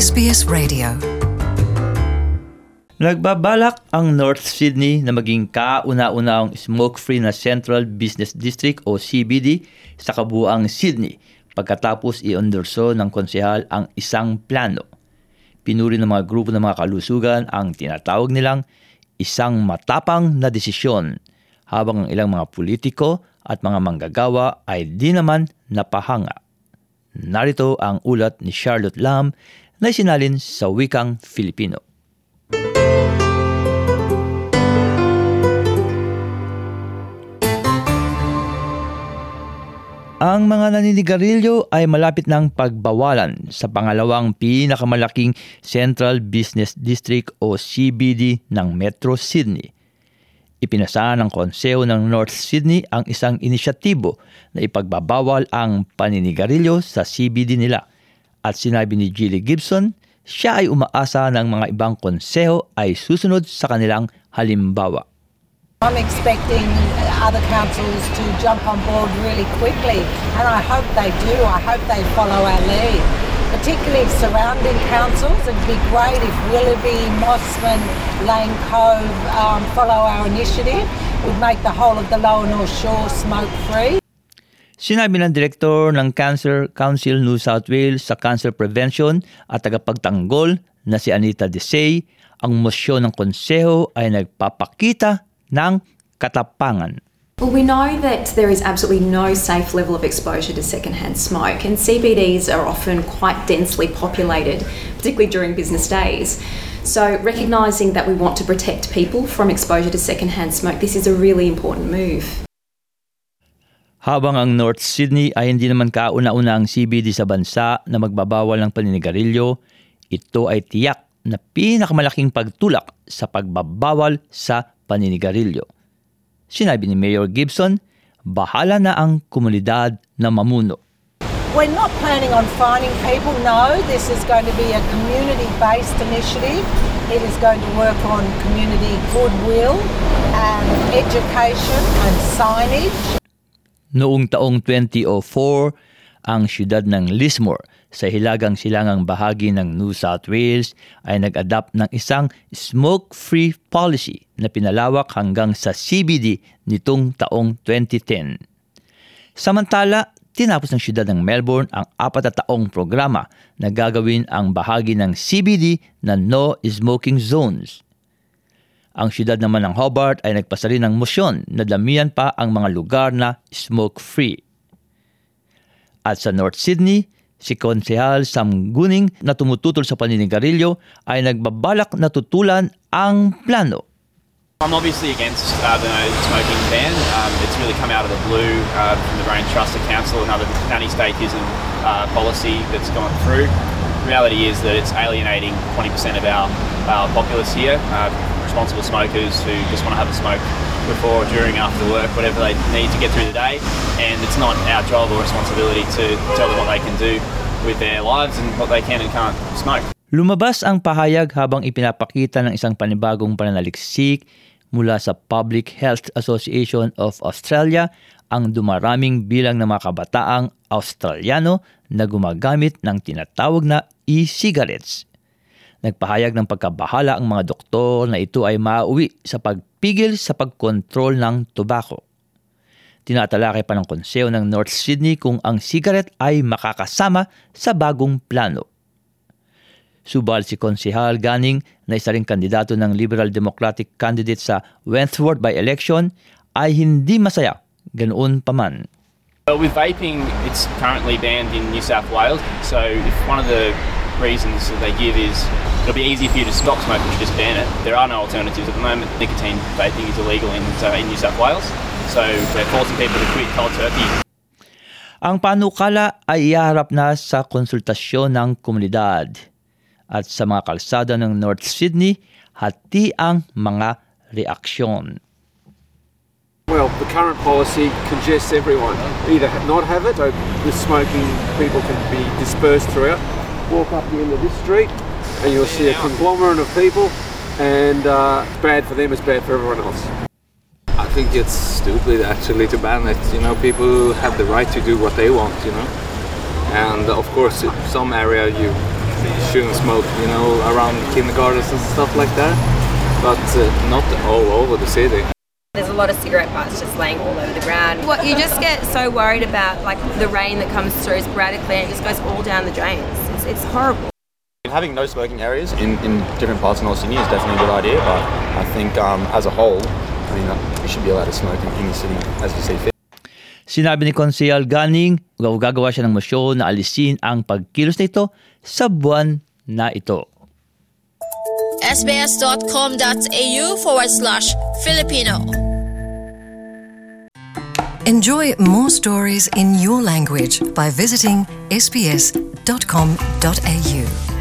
SBS Radio. Nagbabalak ang North Sydney na maging kauna-unahang smoke-free na Central Business District o CBD sa kabuuang Sydney pagkatapos i-endorso ng konsehal ang isang plano. Pinuri ng mga grupo ng mga kalusugan ang tinatawag nilang isang matapang na desisyon, habang ang ilang mga politiko at mga manggagawa ay di naman napahanga. Narito ang ulat ni Charlotte Lam na isinalin sa wikang Filipino. Ang mga naninigarilyo ay malapit ng pagbawalan sa pangalawang pinakamalaking Central Business District o CBD ng Metro Sydney. Ipinasa ng Konseho ng North Sydney ang isang inisyatibo na ipagbabawal ang paninigarilyo sa CBD nila. At sinabi ni Julie Gibson, siya ay umaasa ng mga ibang konseho ay susunod sa kanilang halimbawa. I'm expecting other councils to jump on board really quickly, and I hope they do. I hope they follow our lead. Particularly surrounding councils, it'd be great if Willoughby, Mossman, Lane Cove follow our initiative. It would make the whole of the Lower North Shore smoke-free. Sinabi ng Direktor ng Cancer Council New South Wales sa Cancer Prevention at tagapagtanggol na si Anita Desai, ang mosyon ng konseho ay nagpapakita ng katapangan. Well, we know that there is absolutely no safe level of exposure to secondhand smoke, and CBDs are often quite densely populated, particularly during business days. So recognising that we want to protect people from exposure to secondhand smoke, this is a really important move. Habang ang North Sydney ay hindi naman kauna-una ang CBD sa bansa na magbabawal ng paninigarilyo, ito ay tiyak na pinakamalaking pagtulak sa pagbabawal sa paninigarilyo. Sinabi ni Mayor Gibson, bahala na ang komunidad na mamuno. We're not planning on fining people. No, this is going to be a community-based initiative. It is going to work on community goodwill and education and signage. Noong taong 2004, ang siyudad ng Lismore sa hilagang silangang bahagi ng New South Wales ay nag-adapt ng isang smoke-free policy na pinalawak hanggang sa CBD nitong taong 2010. Samantala, tinapos ng siyudad ng Melbourne ang 4 taong programa na gagawin ang bahagi ng CBD na no smoking zones. Ang siyudad naman ng Hobart ay nagpasa rin ng mosyon na damihan pa ang mga lugar na smoke-free. At sa North Sydney, si Konsehal Sam Gunning na tumututol sa paninigarilyo ay nagbabalak na tutulan ang plano. I'm obviously against the no smoking ban. It's really come out of the blue from the Brain Trust Council, another anti-statism policy that's gone through. The reality is that it's alienating 20% of our populace here, responsible smokers who just want to have a smoke before, during, after work, whatever they need to get through the day, and it's not our job or responsibility to tell them what they can do with their lives and what they can and can't smoke. Lumabas ang pahayag habang ipinapakita ng isang panibagong pananaliksik mula sa Public Health Association of Australia ang dumaraming bilang ng mga kabataang Australiano na gumagamit ng tinatawag na e-cigarettes. Nagpahayag ng pagkabahala ang mga doktor na ito ay mauwi sa pagpigil sa pagkontrol ng tobacco. Tinatalakay pa ng Konseho ng North Sydney kung ang cigarette ay makakasama sa bagong plano. Subal si Konsehal Gunning na isa ring kandidato ng Liberal Democratic candidate sa Wentworth by-election ay hindi masaya, ganoon pa man. With vaping, it's currently banned in New South Wales, so if one of the reasons that they give is it'll be easy for you to stop smoking if you just ban it. There are no alternatives at the moment. Nicotine vaping is illegal in New South Wales, so we're forcing people to quit cold turkey. Ang panukala ay iharap na sa konsultasyon ng komunidad at sa mga kalsada ng North Sydney, hati ang mga reaksyon. Well, the current policy congests everyone. Either not have it, or with smoking, people can be dispersed throughout. Walk up the end of this street, and you'll see a conglomerate of people, and it's bad for them, it's bad for everyone else. I think it's stupid actually to ban it. You know, people have the right to do what they want, you know. And of course, in some area you you shouldn't smoke, around kindergartens and stuff like that. But not all over the city. There's a lot of cigarette butts just laying all over the ground. What you just get so worried about, like the rain that comes through sporadically and it just goes all down the drains. It's horrible. Having no smoking areas in different parts of North Sydney is definitely a good idea, but I think as a whole, you should be allowed to smoke in the city as you see fit. Sinabi ni Konsehal Ganing, gagawa siya ng motion na alisin ang pagkilos nito sa buwan na ito. sbs.com.au/Filipino. Enjoy more stories in your language by visiting sbs.com.au.